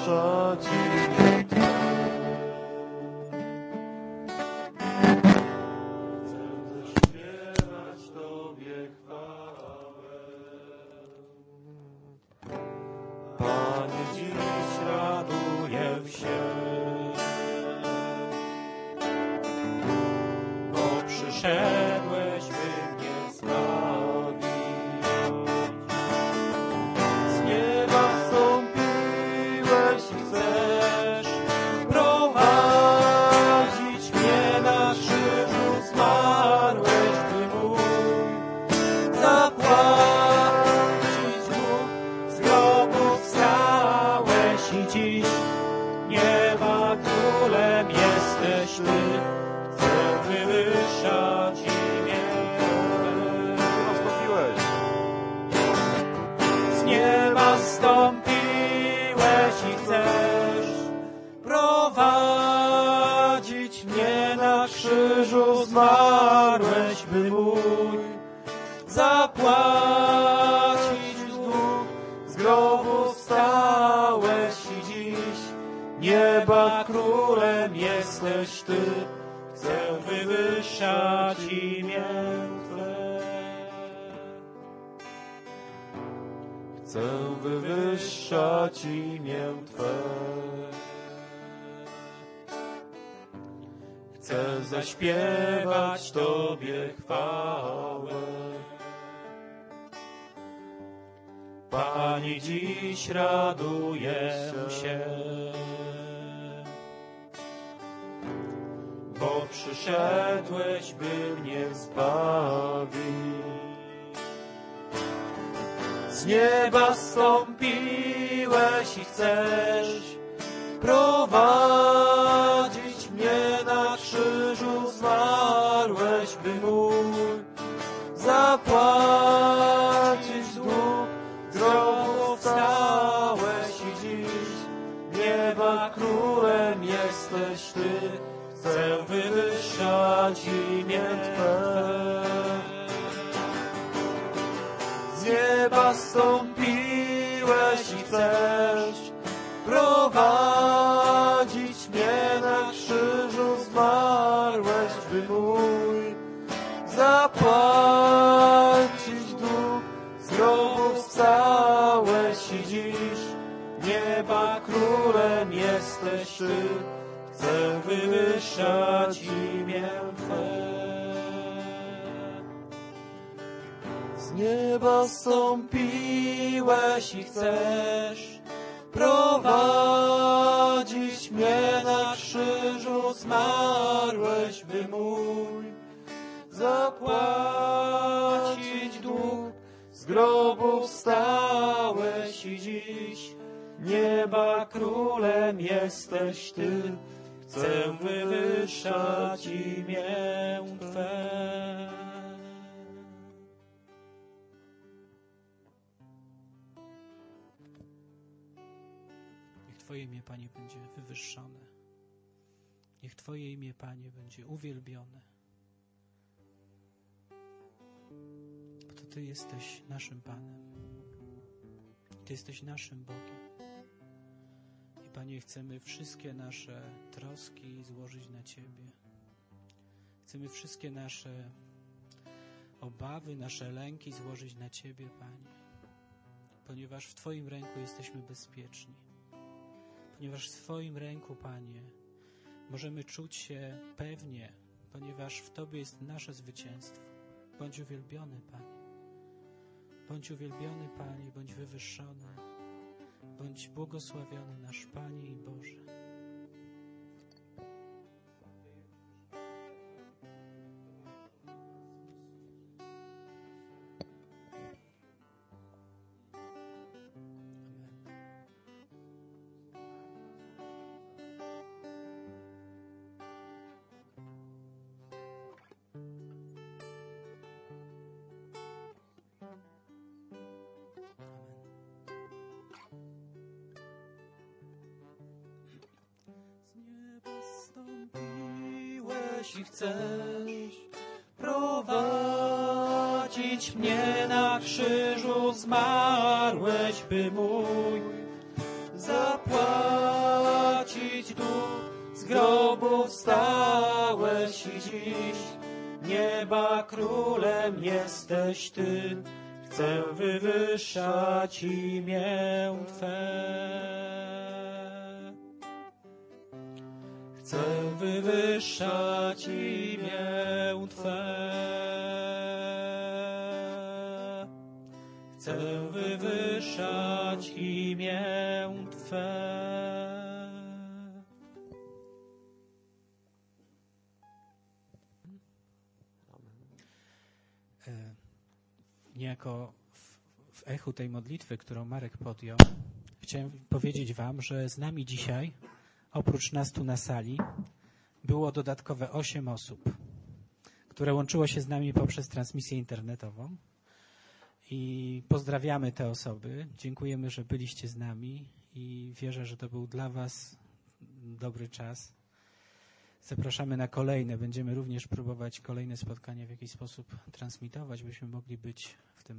wywyższać imię Twe. Chcę zaśpiewać Tobie chwałę. Panie, dziś raduję się, bo przyszedłeś, by mnie zbawić. Z nieba wstąpiłeś i chcesz prowadzić mnie na krzyżu, zmarłeś, by mój zapłacić dług. Z grobu wstałeś i dziś nieba królem jesteś Ty. Chcę wywyższać imię Twe. Z nieba zstąpiłeś i chcesz prowadzić mnie na krzyżu, zmarłeś, by mój zapłacić dług. Z grobu wstałeś i dziś nieba królem jesteś Ty. Chcę wywyższać imię Twe. Chcę wywyższać imię Twe. Chcę zaśpiewać Tobie chwałę. Panie, dziś raduję się, bo przyszedłeś, by mnie zbawić. Z nieba zstąpiłeś i chcesz prowadzić mnie na krzyżu, zmarłeś, by mój zapłacić dług. Z grobu wstałeś i dziś nieba królem jesteś Ty. Chcę wywyższać imię Twe. Z nieba zstąpiłeś i chcesz prowadzić mnie na krzyżu, zmarłeś, by mój zapłacić dług. Z grobu wstałeś i dziś nieba królem jesteś Ty. Chcę wywyższać imię Twe. Z nieba zstąpiłeś i chcesz prowadzić mnie na krzyżu, zmarłeś, by mój zapłacić dług. Z grobu wstałeś i dziś nieba królem jesteś Ty. Chcę wywyższać imię Twe. Niech Twoje imię, Panie, będzie wywyższone. Niech Twoje imię, Panie, będzie uwielbione. Bo to Ty jesteś naszym Panem. Ty jesteś naszym Bogiem. I Panie, chcemy wszystkie nasze troski złożyć na Ciebie. Chcemy wszystkie nasze obawy, nasze lęki złożyć na Ciebie, Panie. Ponieważ w Twoim ręku jesteśmy bezpieczni. Ponieważ w Twoim ręku, Panie, możemy czuć się pewnie, ponieważ w Tobie jest nasze zwycięstwo. Bądź uwielbiony, Panie. Bądź uwielbiony, Panie, bądź wywyższony. Bądź błogosławiony nasz Panie i Boże. Jeśli chcesz prowadzić mnie na krzyżu, zmarłeś, by mój zapłacić dług. Z grobu wstałeś i dziś nieba królem jesteś Ty. Chcę wywyższać imię Twe. Chcę wywyższać imię Twe. Chcę wywyższać imię Twe. Niejako w echu tej modlitwy, którą Marek podjął, chciałem powiedzieć wam, że z nami dzisiaj, oprócz nas tu na sali, było dodatkowe 8 osób, które łączyło się z nami poprzez transmisję internetową. I pozdrawiamy te osoby. Dziękujemy, że byliście z nami i wierzę, że to był dla was dobry czas. Zapraszamy na kolejne. Będziemy również próbować kolejne spotkania w jakiś sposób transmitować, byśmy mogli być w tym